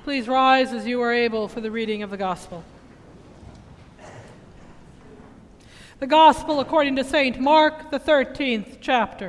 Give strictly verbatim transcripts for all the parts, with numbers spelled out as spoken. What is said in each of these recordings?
Please rise as you are able for the reading of the Gospel. The Gospel according to Saint Mark, the thirteenth chapter.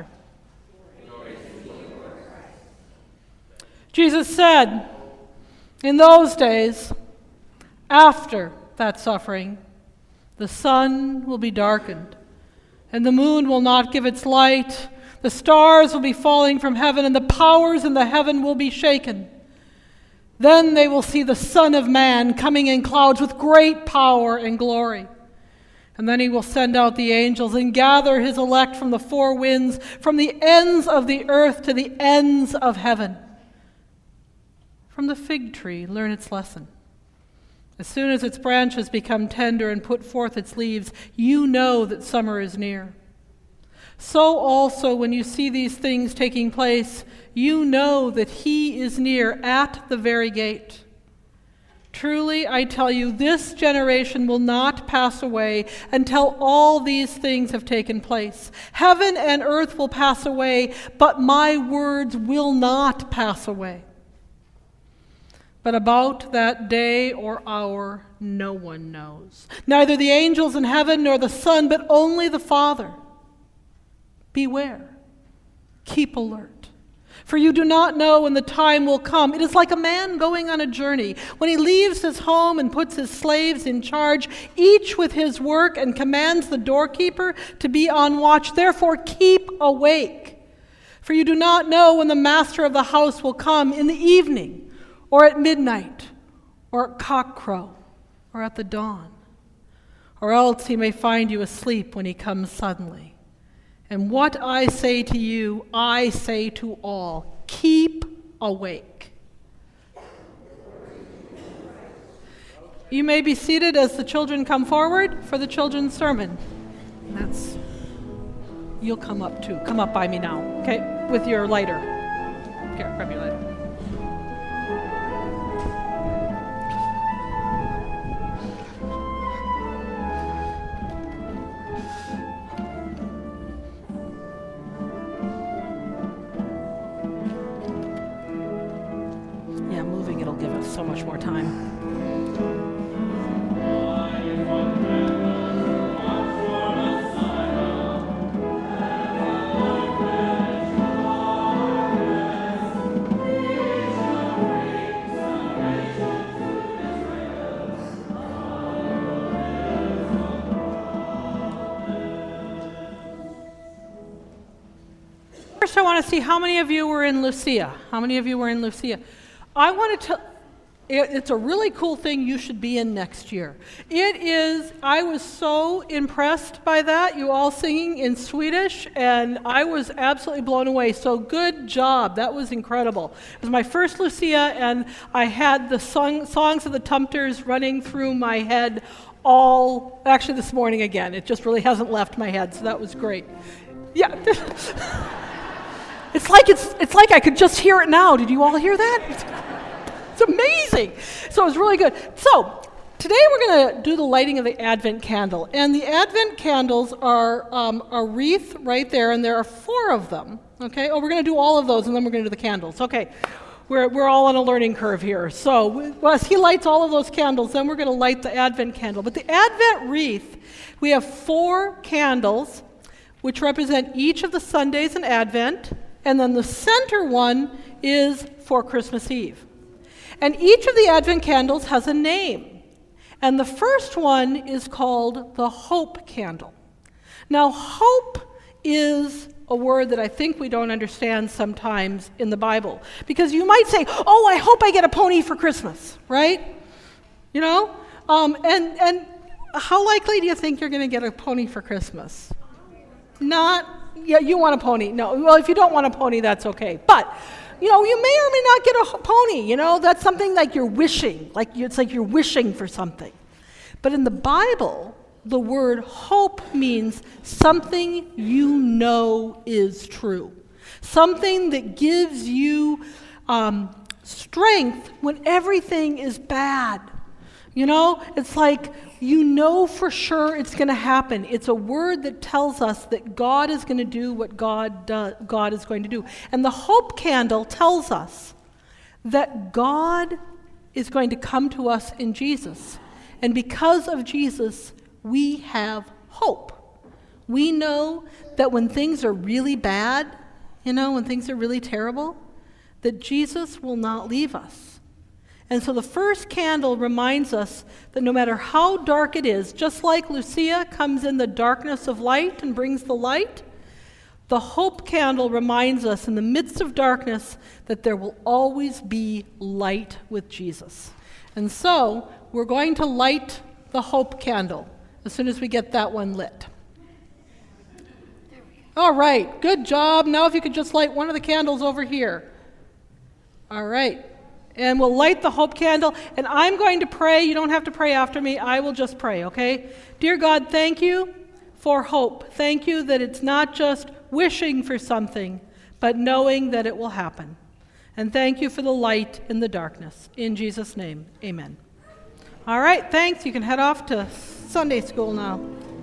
Jesus said, "In those days, after that suffering, the sun will be darkened, and the moon will not give its light. The stars will be falling from heaven, and the powers in the heaven will be shaken. Then they will see the Son of Man coming in clouds with great power and glory. And then he will send out the angels and gather his elect from the four winds, from the ends of the earth to the ends of heaven. From the fig tree, learn its lesson. As soon as its branches become tender and put forth its leaves, you know that summer is near. So also, when you see these things taking place, you know that he is near at the very gate. Truly, I tell you, this generation will not pass away until all these things have taken place. Heaven and earth will pass away, but my words will not pass away. But about that day or hour, no one knows. Neither the angels in heaven nor the Son, but only the Father. Beware. Keep alert. For you do not know when the time will come. It is like a man going on a journey, when he leaves his home and puts his slaves in charge, each with his work, and commands the doorkeeper to be on watch. Therefore keep awake. For you do not know when the master of the house will come, in the evening, or at midnight, or at cockcrow, or at the dawn. Or else he may find you asleep when he comes suddenly. And what I say to you, I say to all, keep awake." You may be seated as the children come forward for the children's sermon. And that's, you'll come up too. Come up by me now, okay? With your lighter. Here, grab your lighter. So much more time. First, I want to see how many of you were in Lucia. How many of you were in Lucia? I want to tell. It's a really cool thing you should be in next year. It is, I was so impressed by that, you all singing in Swedish, and I was absolutely blown away. So good job. That was incredible. It was my first Lucia, and I had the song, songs of the Tumters running through my head all, actually this morning again. It just really hasn't left my head, so that was great. Yeah. It's like it's it's like I could just hear it now. Did you all hear that? It's amazing. So it was really good. So today we're going to do the lighting of the Advent candle. And the Advent candles are um, a wreath right there, and there are four of them. Okay? Oh, we're going to do all of those, and then we're going to do the candles. Okay. We're we're all on a learning curve here. So well, as he lights all of those candles, then we're going to light the Advent candle. But the Advent wreath, we have four candles, which represent each of the Sundays in Advent, and then the center one is for Christmas Eve. And each of the Advent candles has a name. And the first one is called the hope candle. Now, hope is a word that I think we don't understand sometimes in the Bible. Because you might say, oh, I hope I get a pony for Christmas, right? You know? Um, and, and how likely do you think you're going to get a pony for Christmas? Not, yeah, you want a pony. No, well, if you don't want a pony, that's okay. But you know, you may or may not get a pony, you know, that's something like you're wishing, like you, it's like you're wishing for something. But in the Bible, the word hope means something you know is true, something that gives you um, strength when everything is bad. You know, it's like you know for sure it's going to happen. It's a word that tells us that God is going to do what God does, God is going to do. And the hope candle tells us that God is going to come to us in Jesus. And because of Jesus, we have hope. We know that when things are really bad, you know, when things are really terrible, that Jesus will not leave us. And so the first candle reminds us that no matter how dark it is, just like Lucia comes in the darkness of light and brings the light, the hope candle reminds us in the midst of darkness that there will always be light with Jesus. And so we're going to light the hope candle as soon as we get that one lit. All right, good job. Now if you could just light one of the candles over here. All right. And we'll light the hope candle, and I'm going to pray. You don't have to pray after me. I will just pray, okay? Dear God, thank you for hope. Thank you that it's not just wishing for something, but knowing that it will happen. And thank you for the light in the darkness. In Jesus' name, amen. All right, thanks. You can head off to Sunday school now.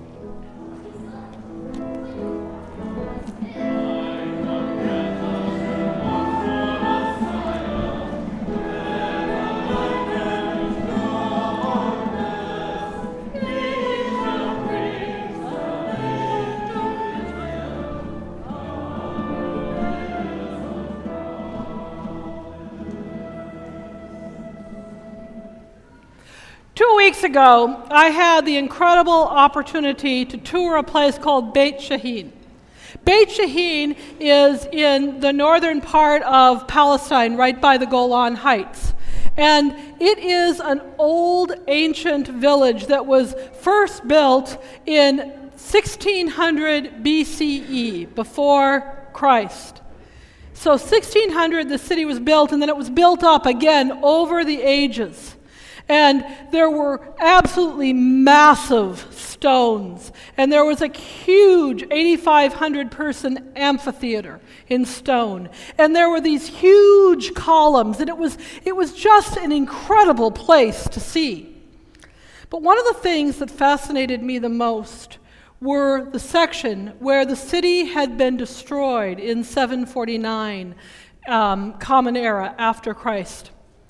Two weeks ago, I had the incredible opportunity to tour a place called Beit She'in. Beit She'in is in the northern part of Palestine, right by the Golan Heights. And it is an old, ancient village that was first built in sixteen hundred B C E, before Christ. So sixteen hundred, the city was built, and then it was built up again over the ages. And there were absolutely massive stones. And there was a huge eighty-five hundred person amphitheater in stone. And there were these huge columns. And it was, it was just an incredible place to see. But one of the things that fascinated me the most were the section where the city had been destroyed in seven forty-nine, um, Common Era, after Christ.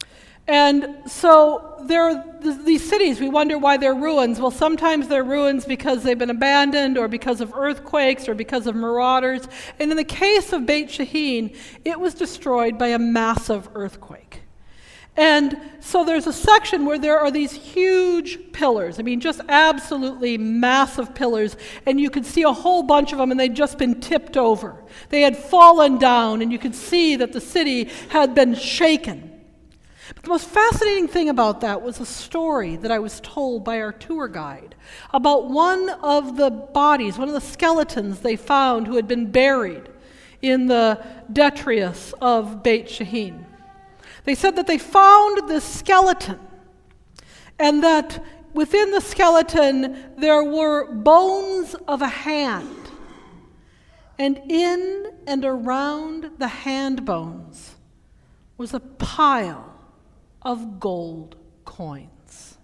And so there are th- these cities, we wonder why they're ruins. Well, sometimes they're ruins because they've been abandoned or because of earthquakes or because of marauders. And in the case of Beit She'in, it was destroyed by a massive earthquake. And so there's a section where there are these huge pillars. I mean, just absolutely massive pillars. And you could see a whole bunch of them, and they'd just been tipped over. They had fallen down, and you could see that the city had been shaken. But the most fascinating thing about that was a story that I was told by our tour guide about one of the bodies, one of the skeletons they found who had been buried in the detritus of Beit She'in. They said that they found this skeleton, and that within the skeleton there were bones of a hand. And in and around the hand bones was a pile of gold coins.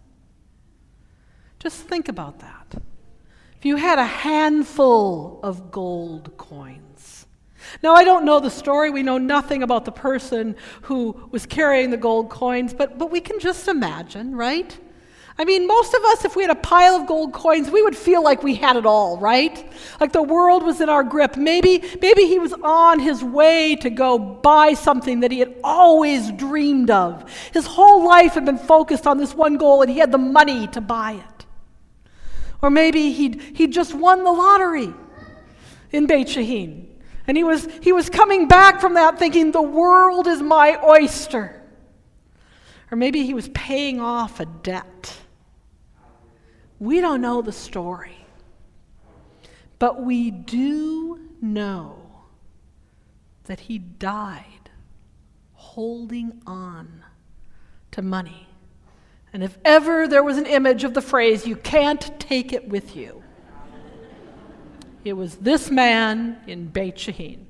Just think about that. If you had a handful of gold coins. Now, I don't know the story. We know nothing about the person who was carrying the gold coins, but, but we can just imagine, right? I mean, most of us, if we had a pile of gold coins, we would feel like we had it all, right? Like the world was in our grip. Maybe, maybe he was on his way to go buy something that he had always dreamed of. His whole life had been focused on this one goal, and he had the money to buy it. Or maybe he'd, he'd just won the lottery in Beit She'in. And he was, he was coming back from that thinking, the world is my oyster. Or maybe he was paying off a debt. We don't know the story. But we do know that he died holding on to money. And if ever there was an image of the phrase, you can't take it with you, it was this man in Beit She'in.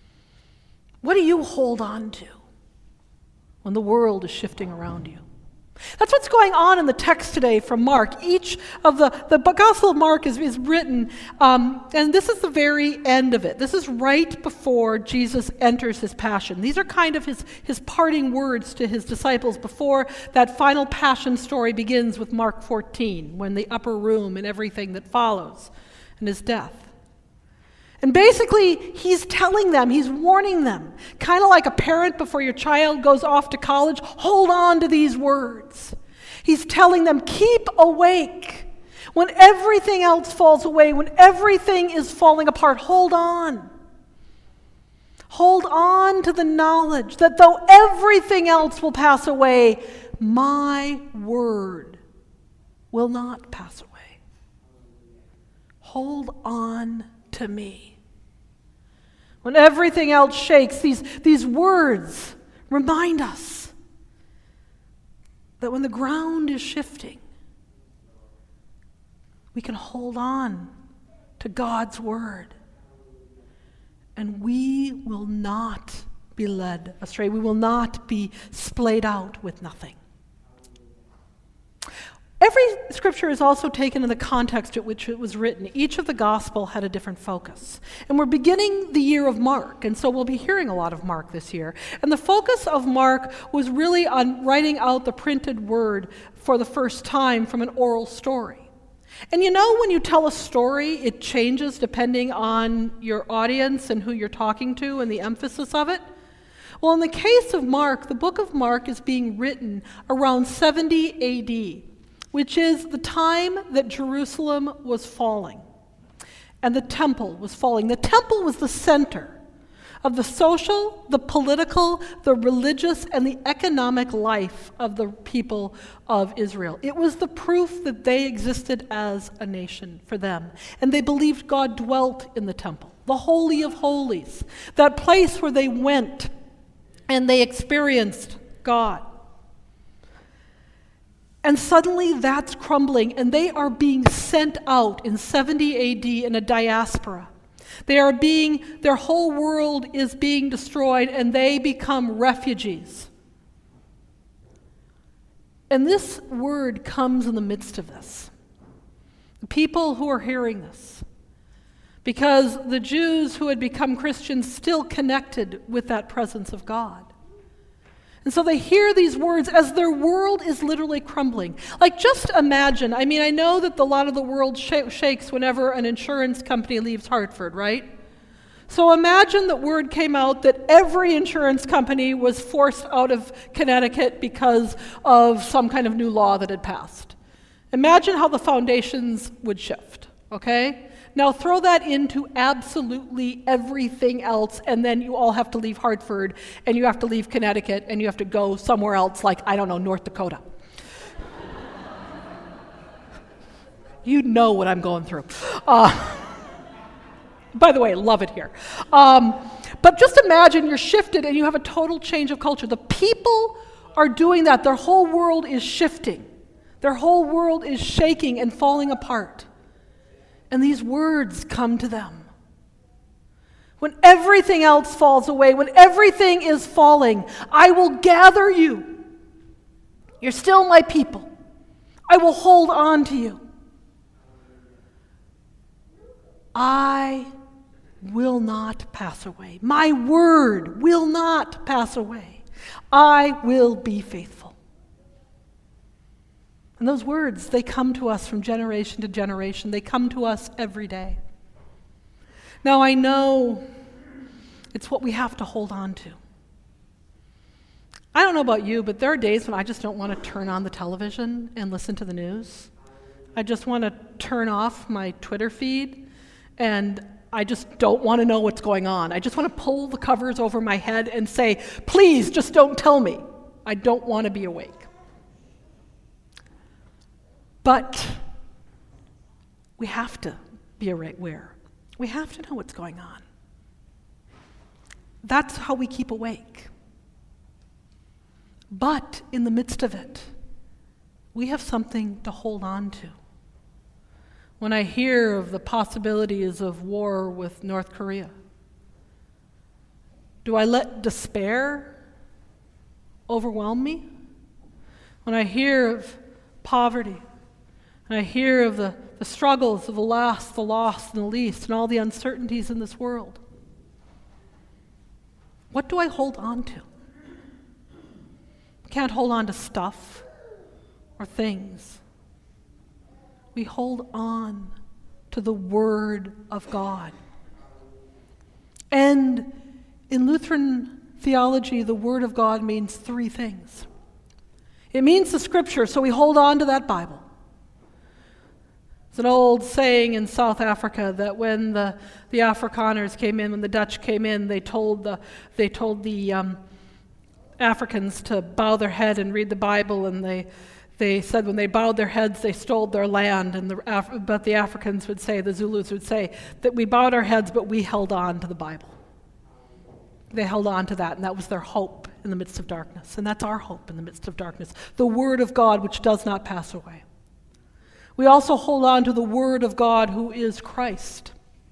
What do you hold on to when the world is shifting around you? That's what's going on in the text today from Mark. Each of the, the Gospel of Mark is, is written, um, and this is the very end of it. This is right before Jesus enters his passion. These are kind of his, his parting words to his disciples before that final passion story begins with Mark fourteen, when the upper room and everything that follows, and his death. And basically, he's telling them, he's warning them, kind of like a parent before your child goes off to college, hold on to these words. He's telling them, keep awake. When everything else falls away, when everything is falling apart, hold on. Hold on to the knowledge that though everything else will pass away, my word will not pass away. Hold on to me. When everything else shakes, these, these words remind us that when the ground is shifting, we can hold on to God's word, and we will not be led astray. We will not be splayed out with nothing. Every scripture is also taken in the context at which it was written. Each of the gospel had a different focus. And we're beginning the year of Mark, and so we'll be hearing a lot of Mark this year. And the focus of Mark was really on writing out the printed word for the first time from an oral story. And you know, when you tell a story, it changes depending on your audience and who you're talking to and the emphasis of it. Well, in the case of Mark, the book of Mark is being written around seventy A D, which is the time that Jerusalem was falling and the temple was falling. The temple was the center of the social, the political, the religious, and the economic life of the people of Israel. It was the proof that they existed as a nation for them. And they believed God dwelt in the temple, the Holy of Holies, that place where they went and they experienced God. And suddenly that's crumbling, and they are being sent out in seventy A D in a diaspora. They are being, their whole world is being destroyed, and they become refugees. And this word comes in the midst of this. The people who are hearing this, because the Jews who had become Christians still connected with that presence of God. And so they hear these words as their world is literally crumbling. Like, just imagine, I mean, I know that a lot of the world sh- shakes whenever an insurance company leaves Hartford, right? So imagine that word came out that every insurance company was forced out of Connecticut because of some kind of new law that had passed. Imagine how the foundations would shift, okay? Now throw that into absolutely everything else, and then you all have to leave Hartford, and you have to leave Connecticut, and you have to go somewhere else, like, I don't know, North Dakota. You know what I'm going through. Uh, by the way, love it here. Um, but just imagine you're shifted, and you have a total change of culture. The people are doing that. Their whole world is shifting. Their whole world is shaking and falling apart. And these words come to them. When everything else falls away, when everything is falling, I will gather you. You're still my people. I will hold on to you. I will not pass away. My word will not pass away. I will be faithful. And those words, they come to us from generation to generation. They come to us every day. Now, I know it's what we have to hold on to. I don't know about you, but there are days when I just don't want to turn on the television and listen to the news. I just want to turn off my Twitter feed, and I just don't want to know what's going on. I just want to pull the covers over my head and say, please, just don't tell me. I don't want to be awake. But we have to be aware. We have to know what's going on. That's how we keep awake. But in the midst of it, we have something to hold on to. When I hear of the possibilities of war with North Korea, do I let despair overwhelm me? when I hear of poverty, and I hear of the, the struggles of the last, the lost, and the least, and all the uncertainties in this world, what do I hold on to? We can't hold on to stuff or things. We hold on to the Word of God. And in Lutheran theology, the Word of God means three things. It means the Scripture, so we hold on to that Bible. There's an old saying in South Africa that when the, the Afrikaners came in, when the Dutch came in, they told the, they told the um, Africans to bow their head and read the Bible, and they They said when they bowed their heads, they stole their land, and the Af- but the Africans would say, the Zulus would say, that we bowed our heads, but we held on to the Bible. They held on to that, and that was their hope in the midst of darkness. And that's our hope in the midst of darkness, the Word of God, which does not pass away. We also hold on to the Word of God, who is Christ.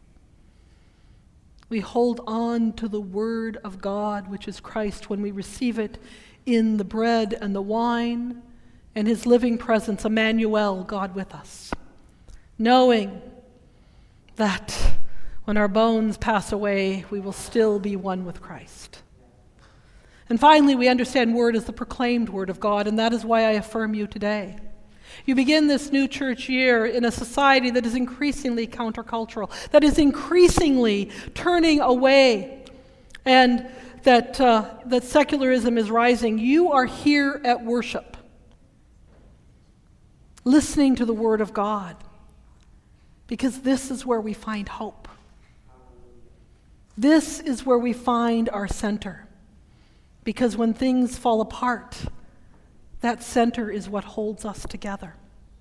We hold on to the Word of God, which is Christ, when we receive it in the bread and the wine, and his living presence, Emmanuel, God with us, knowing that when our bones pass away, we will still be one with Christ. And finally, we understand word as the proclaimed word of God, and that is why I affirm you today. You begin this new church year in a society that is increasingly countercultural, that is increasingly turning away, and that, uh, that secularism is rising. You are here at worship, listening to the Word of God, because this is where we find hope. This is where we find our center, because when things fall apart, that center is what holds us together.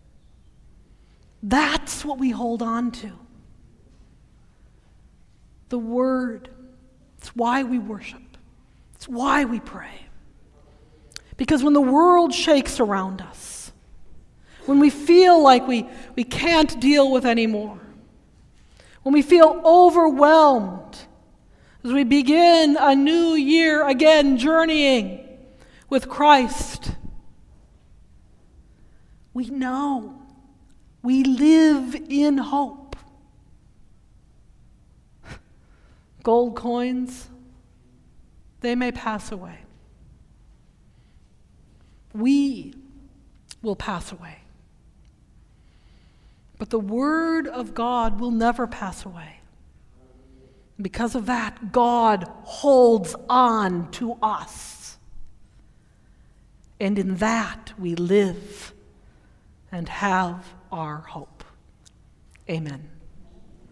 That's what we hold on to. The Word. It's why we worship. It's why we pray. Because when the world shakes around us, when we feel like we, we can't deal with anymore, when we feel overwhelmed, as we begin a new year again journeying with Christ, we know we live in hope. Gold coins, they may pass away. We will pass away. But the Word of God will never pass away. Because of that, God holds on to us. And in that we live and have our hope. Amen.